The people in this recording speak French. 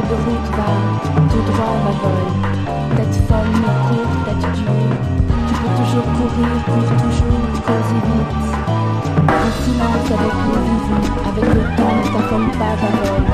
de route va tout droit, va vol. Tête folle, mais court, tête dure. Tu peux toujours courir, cours toujours, cours vite. En silence avec le vivant, avec le temps, ne t'affole pas, va vol.